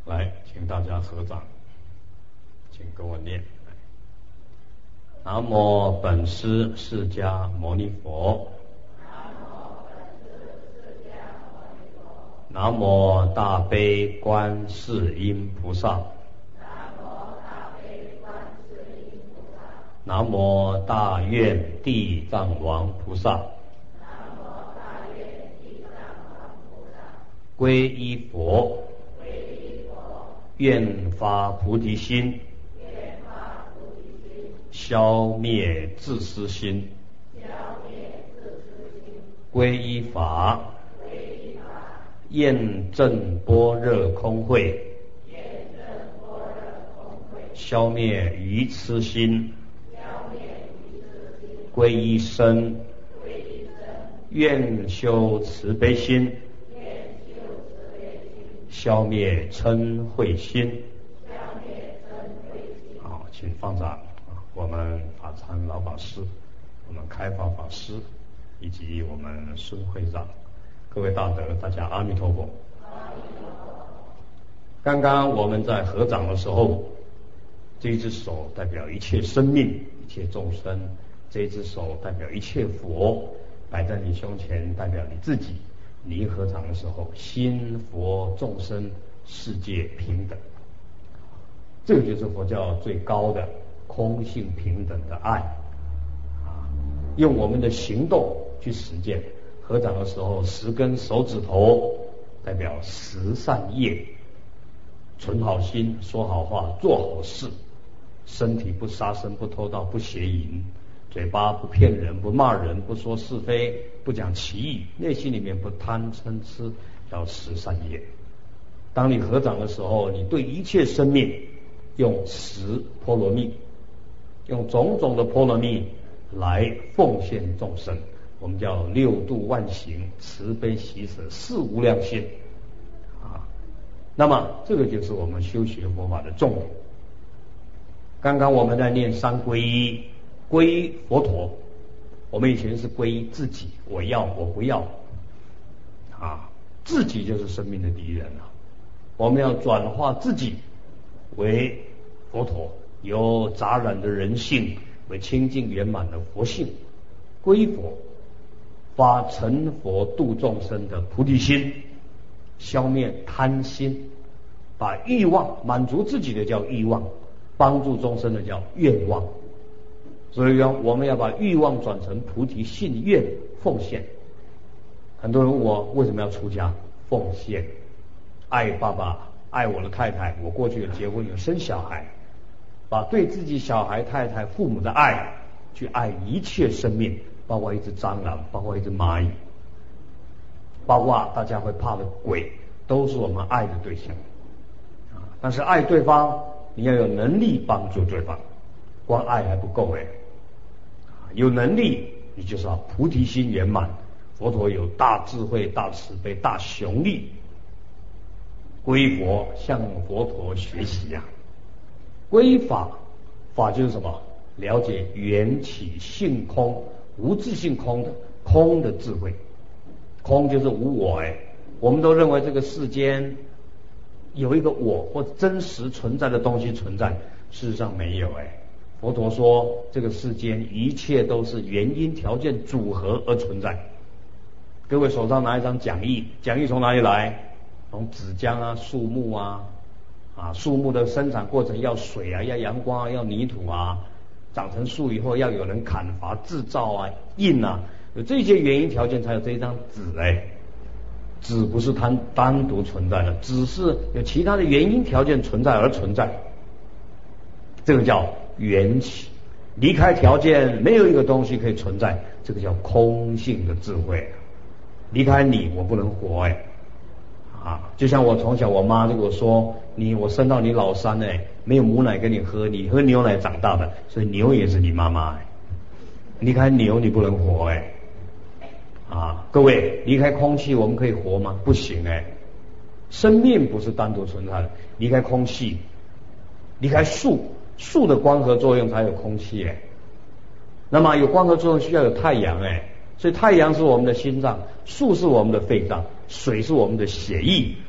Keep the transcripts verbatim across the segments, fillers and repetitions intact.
来，请大家合掌，请跟我念：南无本师释迦牟尼佛，南无大悲观世音菩萨，南无大愿地藏王菩萨，皈依佛，愿发菩提心，消灭自私心，皈依法，验证般若空慧，消灭愚痴心，皈依身，愿修慈悲心，消灭嗔恚心。好，请放掌。我们法参老法师，我们开发法师，以及我们孙会长，各位大德，大家阿弥陀佛。刚刚我们在合掌的时候，这一只手代表一切生命、一切众生，这一只手代表一切佛，摆在你胸前，代表你自己。你一合掌的时候，心佛众生世界平等，这个就是佛教最高的空性平等的爱啊！用我们的行动去实践。合掌的时候，十根手指头代表十善业，存好心，说好话，做好事，身体不杀生，不偷盗，不邪淫，嘴巴不骗人，不骂人，不说是非，不讲歧义，内心里面不贪嗔痴，叫十善业。当你合掌的时候，你对一切生命用十波罗蜜，用种种的波罗蜜来奉献众生，我们叫六度万行，慈悲喜舍四无量心啊。那么这个就是我们修学佛法的重点。刚刚我们在念三皈依，皈依佛陀，我们以前是皈依自己，我要我不要啊，自己就是生命的敌人啊。我们要转化自己为佛陀，由杂染的人性为清净圆满的佛性，皈依佛，发成佛度众生的菩提心，消灭贪心，把欲望满足自己的叫欲望，帮助众生的叫愿望。所以我们要把欲望转成菩提信愿奉献。很多人问我为什么要出家？奉献，爱爸爸，爱我的太太，我过去有结婚有生小孩，把对自己小孩太太父母的爱去爱一切生命，包括一只蟑螂，包括一只蚂蚁，包括大家会怕的鬼，都是我们爱的对象啊。但是爱对方，你要有能力帮助对方，光爱还不够哎，有能力你就是要菩提心圆满。佛陀有大智慧、大慈悲、大雄力，皈佛向佛陀学习呀、啊。皈法，法就是什么？了解缘起性空、无自性空的空的智慧。空就是无我哎，我们都认为这个世间有一个我或真实存在的东西存在，事实上没有哎。佛陀说，这个世间一切都是原因条件组合而存在。各位手上拿一张讲义，讲义从哪里来？从纸浆啊、树木啊，啊，树木的生产过程要水啊，要阳光啊，要泥土啊，长成树以后要有人砍伐、制造啊、印啊，有这些原因条件才有这一张纸哎。纸不是单单独存在的，只是有其他的原因条件存在而存在，这个叫缘起。离开条件，没有一个东西可以存在，这个叫空性的智慧。离开你，我不能活哎，啊，就像我从小我妈就跟我说，你我生到你老三哎，没有母奶给你喝，你喝牛奶长大的，所以牛也是你妈妈哎。离开牛你不能活哎，啊，各位，离开空气我们可以活吗？不行哎，生命不是单独存在的，离开空气，离开树，树的光合作用才有空气哎，那么有光合作用需要有太阳哎。所以太阳是我们的心脏，树是我们的肺脏，水是我们的血液，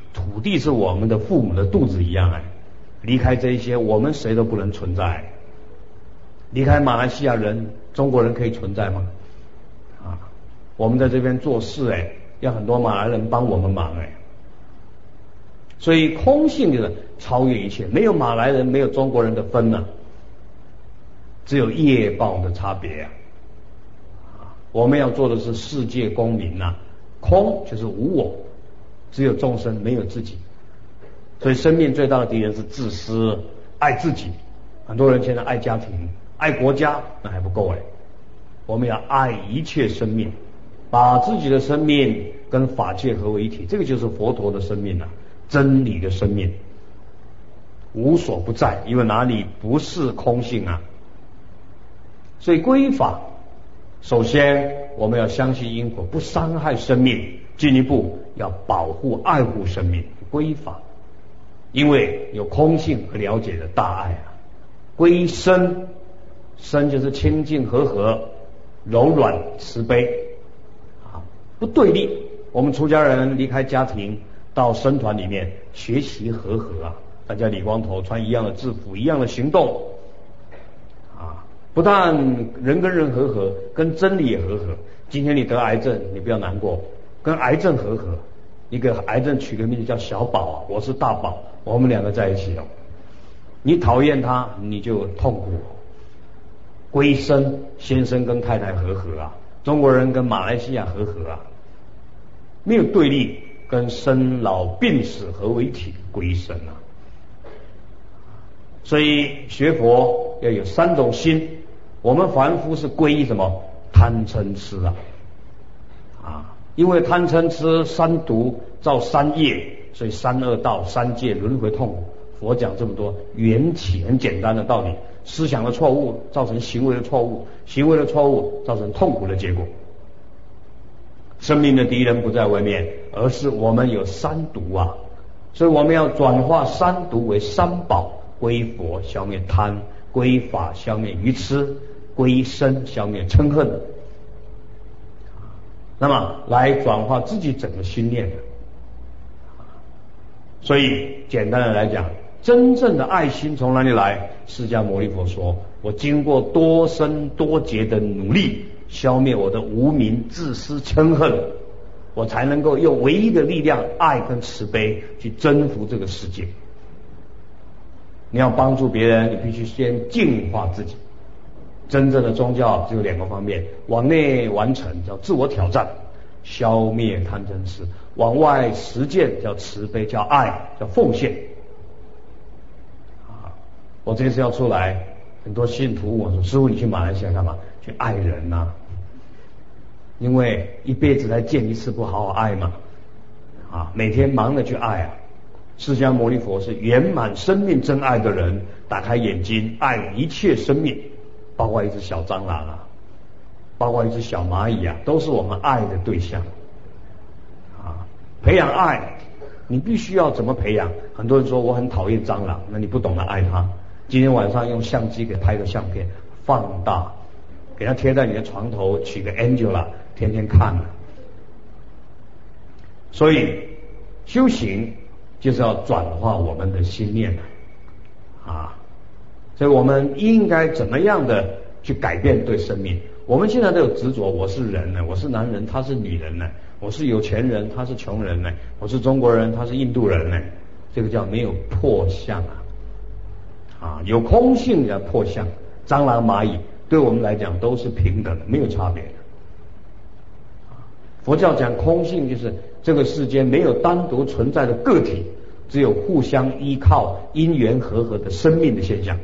土地是我们的父母的肚子一样哎，离开这一些，我们谁都不能存在。离开马来西亚人，中国人可以存在吗？啊，我们在这边做事哎，要很多马来人帮我们忙哎。所以空性就是超越一切，没有马来人，没有中国人的分啊，只有业报的差别啊。我们要做的是世界公民呐、啊，空就是无我，只有众生，没有自己。所以生命最大的敌人是自私，爱自己。很多人现在爱家庭、爱国家，那还不够哎。我们要爱一切生命，把自己的生命跟法界合为一体，这个就是佛陀的生命啊，真理的生命，无所不在，因为哪里不是空性啊？所以皈依法，首先我们要相信因果，不伤害生命，进一步要保护爱护生命。皈依法，因为有空性和了解的大爱啊。皈依身，身就是清净和合、柔软慈悲啊，不对立。我们出家人离开家庭到僧团里面学习和合啊，大家理光头，穿一样的制服，一样的行动啊，不但人跟人和合，跟真理也和合。今天你得癌症，你不要难过，跟癌症和合。一个癌症取个名字叫小宝啊，我是大宝，我们两个在一起哦。你讨厌他，你就痛苦。归生，先生跟太太和合啊，中国人跟马来西亚和合啊，没有对立，跟生老病死合为一体，归生啊。所以学佛要有三种心，我们凡夫是归依什么？贪嗔痴啊，啊，因为贪嗔痴三毒造三业，所以三恶道、三界轮回痛苦。佛讲这么多缘起很简单的道理，思想的错误造成行为的错误，行为的错误造成痛苦的结果。生命的敌人不在外面，而是我们有三毒啊，所以我们要转化三毒为三宝，归佛消灭贪，归法消灭愚痴，归身消灭嗔恨，那么来转化自己整个心念。所以简单的来讲，真正的爱心从哪里来？释迦牟尼佛说，我经过多生多劫的努力，消灭我的无明、自私、嗔恨，我才能够用唯一的力量爱跟慈悲去征服这个世界。你要帮助别人，你必须先净化自己。真正的宗教只有两个方面，往内完成叫自我挑战，消灭贪嗔痴；往外实践叫慈悲，叫爱，叫奉献。啊，我这次要出来，很多信徒问我说：“师父，你去马来西亚干嘛？去爱人呐、啊？因为一辈子才见一次，不好好爱嘛。啊，每天忙着去爱啊。”释迦牟尼佛是圆满生命真爱的人，打开眼睛，爱一切生命，包括一只小蟑螂啊，包括一只小蚂蚁啊，都是我们爱的对象啊。培养爱，你必须要怎么培养？很多人说我很讨厌蟑螂，那你不懂得爱它。今天晚上用相机给拍个相片，放大，给它贴在你的床头，取个 Angela， 天天看了。所以修行就是要转化我们的心念啊，所以我们应该怎么样的去改变对生命？我们现在都有执着，我是人呢，我是男人，他是女人呢，我是有钱人，他是穷人呢，我是中国人，他是印度人呢，这个叫没有破相啊，啊，有空性的破相，蟑螂蚂蚁对我们来讲都是平等的，没有差别的。佛教讲空性，就是这个世间没有单独存在的个体，只有互相依靠、因缘和合的生命的现象。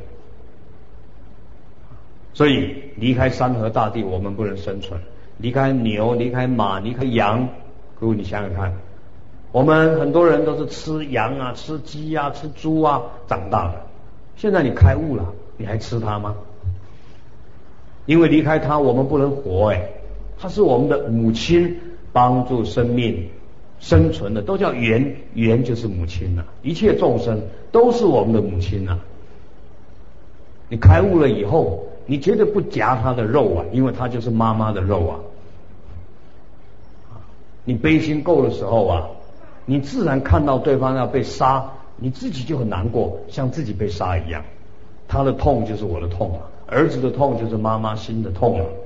所以离开山河大地，我们不能生存；离开牛、离开马、离开羊，各位你想想看，我们很多人都是吃羊啊、吃鸡啊、吃猪啊长大的。现在你开悟了，你还吃它吗？因为离开它，我们不能活哎。它是我们的母亲，帮助生命生存的，都叫缘，缘就是母亲呐、啊。一切众生都是我们的母亲呐、啊。你开悟了以后，你绝对不夹他的肉啊，因为他就是妈妈的肉啊。你悲心够的时候啊， 你自然看到对方要被杀，你自己就很难过，像自己被杀一样。他的痛就是我的痛了，儿子的痛就是妈妈心的痛了。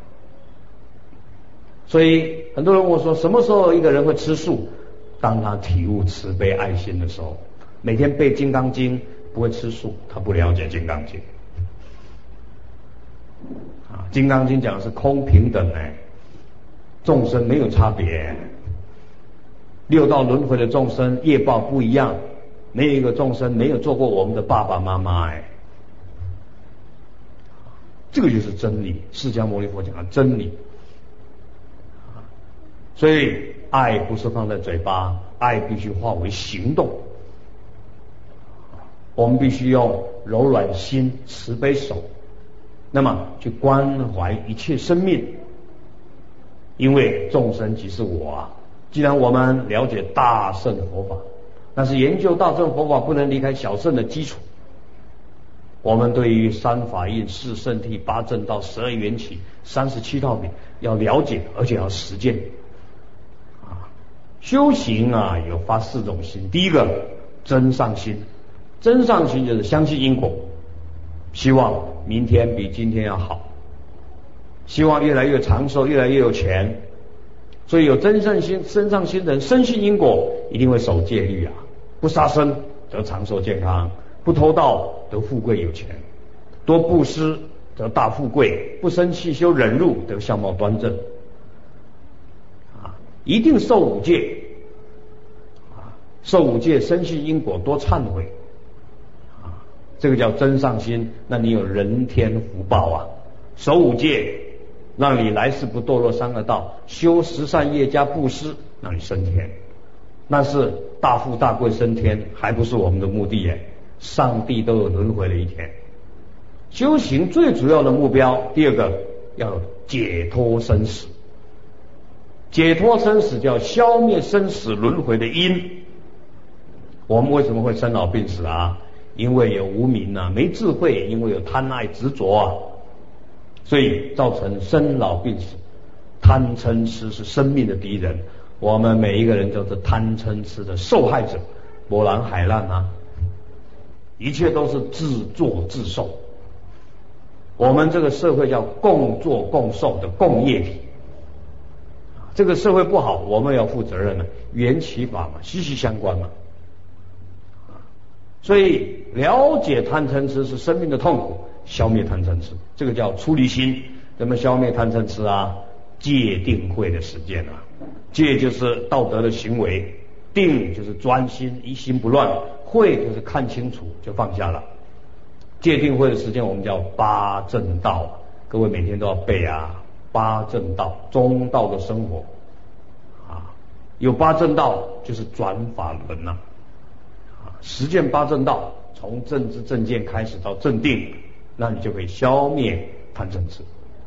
所以很多人问我说，什么时候一个人会吃素？当他体悟慈悲爱心的时候。每天背《金刚经》不会吃素，他不了解《金刚经》啊，《金刚经》讲的是空平等哎，众生没有差别，六道轮回的众生业报不一样，没有一个众生没有做过我们的爸爸妈妈哎，这个就是真理，释迦牟尼佛讲的真理。所以爱不是放在嘴巴，爱必须化为行动。我们必须用柔软心、慈悲手，那么去关怀一切生命，因为众生即是我啊。既然我们了解大乘佛法，但是研究大乘佛法不能离开小乘的基础。我们对于三法印、四圣谛、八正道、十二缘起、三十七道品要了解，而且要实践。啊，修行啊有发四种心，第一个真上心。真上心就是相信因果，希望明天比今天要好，希望越来越长寿，越来越有钱。所以有真上心、真上心的人，深信因果，一定会守戒律啊，不杀生得长寿健康，不偷盗得富贵有钱，多布施得大富贵，不生气修忍辱得相貌端正啊，一定受五戒啊，受五戒深信因果，多忏悔。这个叫真上心，那你有人天福报啊！守五戒，让你来世不堕落三恶道；修十善业加布施，让你升天。那是大富大贵升天，还不是我们的目的耶。上帝都有轮回的一天。修行最主要的目标，第二个要解脱生死。解脱生死叫消灭生死轮回的因。我们为什么会生老病死啊？因为有无明啊，没智慧，因为有贪爱执着啊，所以造成生老病死。贪嗔痴是生命的敌人，我们每一个人都是贪嗔痴的受害者，波澜海浪啊，一切都是自作自受。我们这个社会叫共作共受的共业体，这个社会不好，我们要负责任的，缘起法嘛，息息相关嘛。所以了解贪嗔痴是生命的痛苦，消灭贪嗔痴，这个叫出离心。怎么消灭贪嗔痴啊？戒定慧的实践啊，戒就是道德的行为，定就是专心一心不乱，慧就是看清楚就放下了。戒定慧的实践我们叫八正道，各位每天都要背啊，八正道，中道的生活啊，有八正道就是转法轮呐。实践八正道，从正知正见开始到正定，那你就可以消灭贪嗔痴。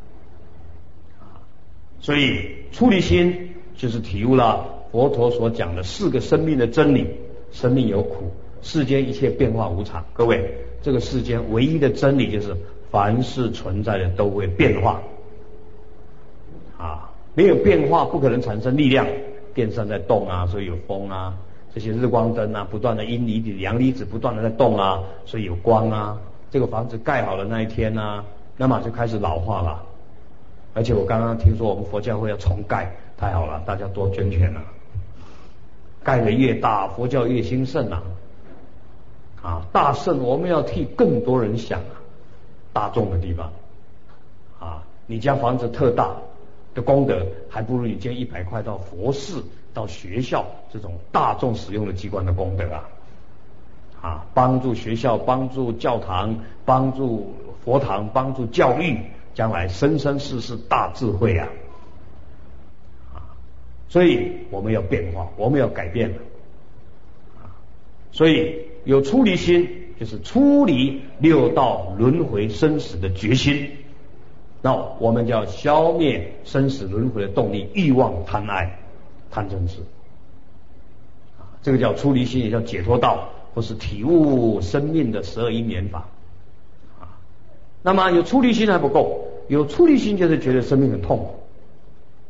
所以出离心就是体悟了佛陀所讲的四个生命的真理。生命有苦，世间一切变化无常。各位，这个世间唯一的真理就是凡是存在的都会变化啊，没有变化不可能产生力量。电扇在动啊，所以有风啊。这些日光灯啊，不断的阴离子、阳离子不断的在动啊，所以有光啊。这个房子盖好了那一天啊，那么就开始老化了。而且我刚刚听说我们佛教会要重盖，太好了，大家多捐钱啊！盖得越大，佛教越兴盛啊！啊，大圣我们要替更多人想啊，大众的地方啊，你家房子特大的功德，还不如你捐一百块到佛寺、到学校这种大众使用的机关的功德啊！啊，帮助学校、帮助教堂、帮助佛堂、帮助教育，将来生生世世大智慧啊！啊，所以我们要变化，我们要改变了啊！所以有出离心，就是出离六道轮回生死的决心。那我们就要消灭生死轮回的动力，欲望、贪爱、贪嗔痴，啊，这个叫出离心，也叫解脱道，或是体悟生命的十二因缘法。啊，那么有出离心还不够，有出离心就是觉得生命很痛苦，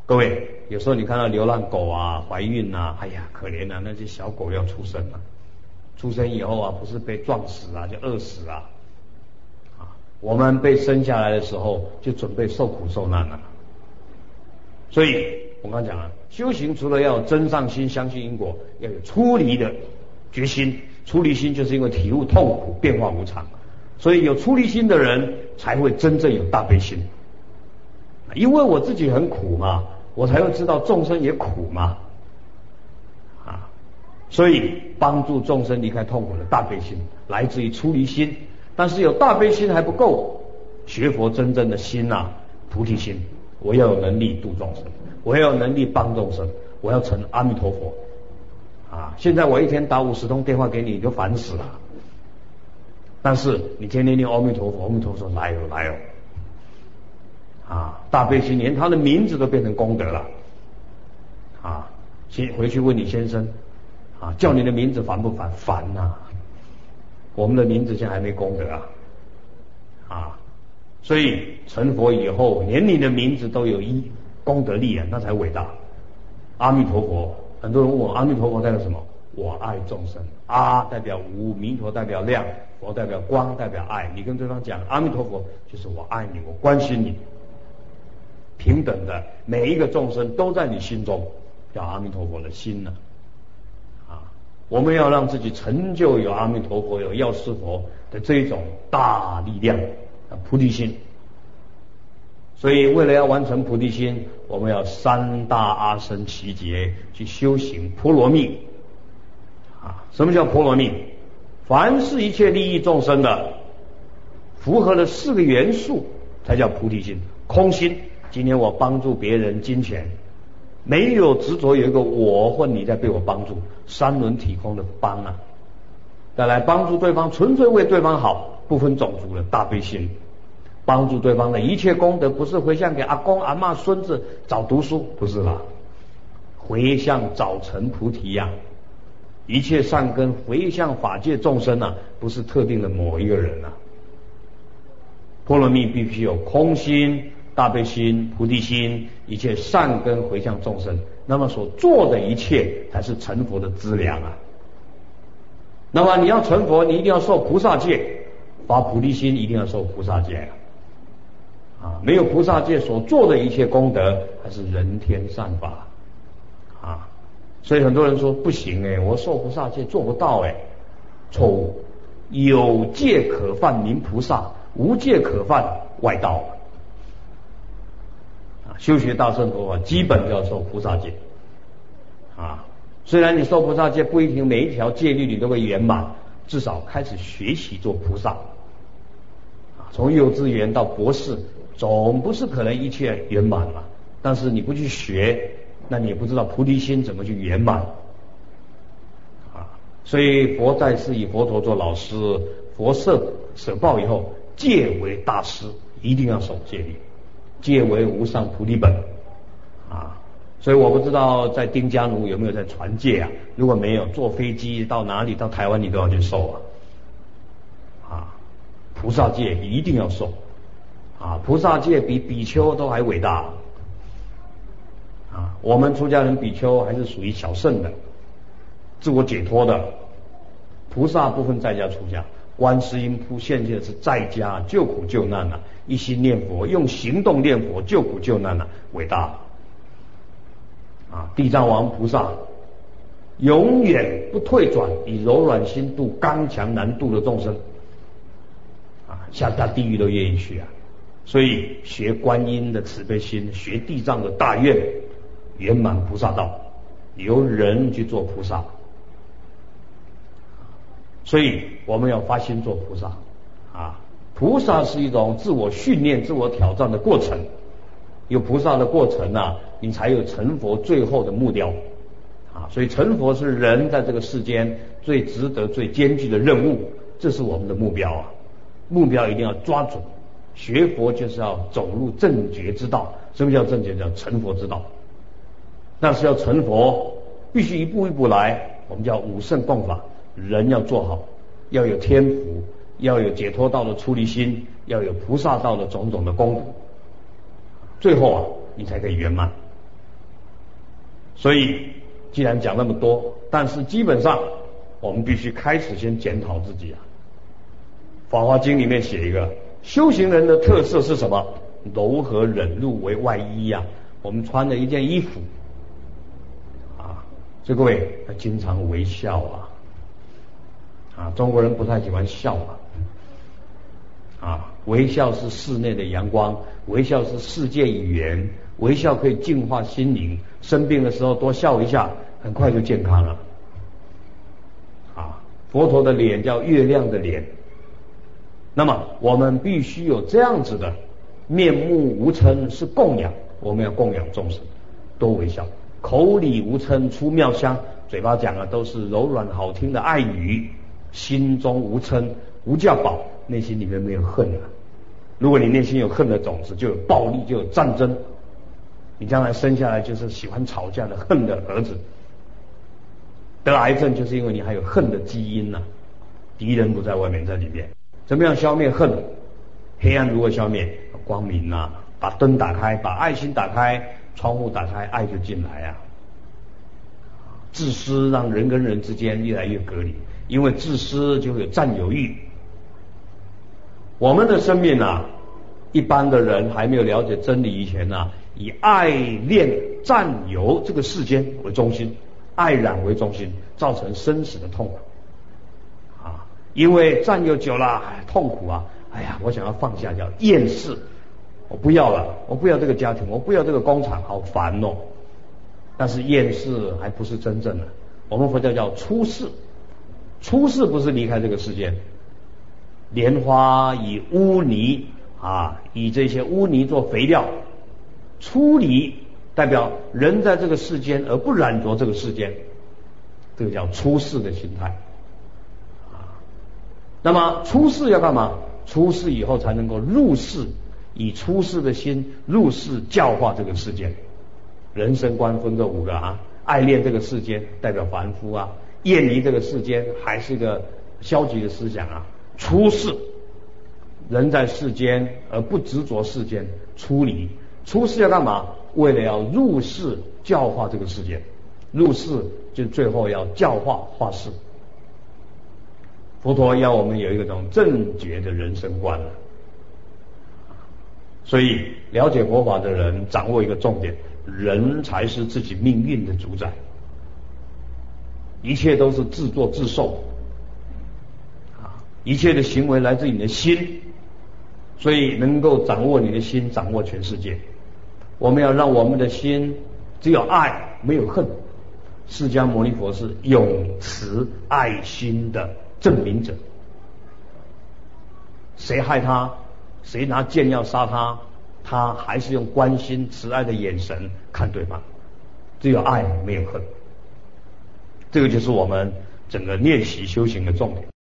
各位，有时候你看到流浪狗啊，怀孕啊，哎呀，可怜啊，那些小狗要出生了，出生以后啊，不是被撞死啊，就饿死啊。啊，我们被生下来的时候就准备受苦受难了。所以我刚讲了，修行除了要有真上心，相信因果，要有出离的决心。出离心就是因为体悟痛苦，变化无常，所以有出离心的人才会真正有大悲心。因为我自己很苦嘛，我才会知道众生也苦嘛，啊，所以帮助众生离开痛苦的大悲心来自于出离心。但是有大悲心还不够，学佛真正的心啊，菩提心。我要有能力度众生，我要有能力帮众生，我要成阿弥陀佛啊！现在我一天打五十通电话给你，你就烦死了。但是你天天念阿弥陀佛，阿弥陀佛来哦来哦啊！大悲心连他的名字都变成功德了啊！先回去问你先生啊，叫你的名字烦不烦？烦呐、啊！我们的名字现在还没功德啊啊！所以成佛以后，连你的名字都有一功德力啊，那才伟大。阿弥陀佛，很多人问我阿弥陀佛代表什么？我爱众生。阿代表无，弥陀代表亮，佛代表光，代表爱。你跟对方讲阿弥陀佛，就是我爱你，我关心你，平等的每一个众生都在你心中，叫阿弥陀佛的心呢。啊，我们要让自己成就有阿弥陀佛、有药师佛的这一种大力量。菩提心，所以为了要完成菩提心，我们要三大阿僧祇劫去修行波罗蜜啊。什么叫波罗蜜？凡是一切利益众生的，符合了四个元素，才叫菩提心。空心，今天我帮助别人金钱，没有执着有一个我或你在被我帮助，三轮体空的帮啊。再来帮助对方，纯粹为对方好，不分种族的大悲心。帮助对方的一切功德，不是回向给阿公阿嬷孙子早读书，不是啦，回向早成菩提呀、啊。一切善根回向法界众生啊，不是特定的某一个人啊。波罗蜜必须有空心、大悲心、菩提心，一切善根回向众生，那么所做的一切才是成佛的资粮啊。那么你要成佛，你一定要受菩萨戒，发菩提心一定要受菩萨戒啊。啊，没有菩萨戒所做的一切功德，还是人天善法啊。所以很多人说不行哎，我受菩萨戒做不到哎，错误。有戒可犯名菩萨，无戒可犯外道。啊，修学大乘佛法基本要受菩萨戒啊。虽然你受菩萨戒不一定每一条戒律你都会圆满，至少开始学习做菩萨。啊，从幼稚园到博士。总不是可能一切圆满嘛，但是你不去学，那你也不知道菩提心怎么去圆满啊。所以佛在世以佛陀做老师，佛舍舍报以后，戒为大师，一定要守戒律，戒为无上菩提本啊。所以我不知道在丁家奴有没有在传戒啊？如果没有，坐飞机到哪里到台湾你都要去受啊啊，菩萨戒一定要受。啊，菩萨戒比比丘都还伟大啊！我们出家人比丘还是属于小乘的，自我解脱的。菩萨不分在家出家，观世音菩现现的是在家救苦救难啊，一心念佛，用行动念佛救苦救难啊，伟大啊！地藏王菩萨永远不退转，以柔软心度刚强难度的众生啊，下大地狱都愿意去啊！所以学观音的慈悲心，学地藏的大愿，圆满菩萨道，由人去做菩萨。所以我们要发心做菩萨啊！菩萨是一种自我训练、自我挑战的过程。有菩萨的过程啊，你才有成佛最后的目标啊！所以成佛是人在这个世间最值得、最艰巨的任务，这是我们的目标啊！目标一定要抓准。学佛就是要走入正觉之道。什么叫正觉？叫成佛之道。但是要成佛，必须一步一步来。我们叫五圣共法，人要做好，要有天福，要有解脱道的出离心，要有菩萨道的种种的功德，最后啊，你才可以圆满所以既然讲那么多，但是基本上我们必须开始先检讨自己啊。法华经里面写一个修行人的特色是什么？柔和忍辱为外衣啊，我们穿的一件衣服啊，所以各位要经常微笑啊啊，中国人不太喜欢笑啊啊，微笑是室内的阳光，微笑是世界语言，微笑可以净化心灵，生病的时候多笑一下，很快就健康了啊。佛陀的脸叫月亮的脸，那么我们必须有这样子的面目无嗔，是供养，我们要供养众生，多微笑，口里无嗔出妙香，嘴巴讲的都是柔软好听的爱语，心中无嗔无教宝，内心里面没有恨啊。如果你内心有恨的种子，就有暴力，就有战争，你将来生下来就是喜欢吵架的恨的儿子，得癌症就是因为你还有恨的基因呐、啊。敌人不在外面，在里面。怎么样消灭恨？黑暗如何消灭？光明啊，把灯打开，把爱心打开，窗户打开，爱就进来啊。自私让人跟人之间越来越隔离，因为自私就会有占有欲。我们的生命啊，一般的人还没有了解真理以前啊，以爱恋占有这个世间为中心，爱染为中心，造成生死的痛苦啊！因为占有久了痛苦啊，哎呀，我想要放下，叫厌世，我不要了，我不要这个家庭，我不要这个工厂，好烦哦。但是厌世还不是真正的，我们佛教叫出世，出世不是离开这个世间。莲花以污泥啊，以这些污泥做肥料，出离代表人在这个世间而不染着这个世间，这个叫出世的心态啊。那么出世要干嘛？出世以后才能够入世，以出世的心入世教化这个世间。人生观分个五个啊，爱恋这个世间代表凡夫啊，厌离这个世间还是一个消极的思想啊。出世，人在世间而不执着世间，出离。出世要干嘛？为了要入世教化这个世界，入世就最后要教化化世。佛陀要我们有一个这种正觉的人生观了。所以了解佛法的人掌握一个重点，人才是自己命运的主宰，一切都是自作自受，一切的行为来自你的心，所以能够掌握你的心，掌握全世界。我们要让我们的心只有爱，没有恨。释迦牟尼佛是永持爱心的证明者，谁害他，谁拿剑要杀他，他还是用关心慈爱的眼神看对方，只有爱没有恨。这个就是我们整个练习修行的重点。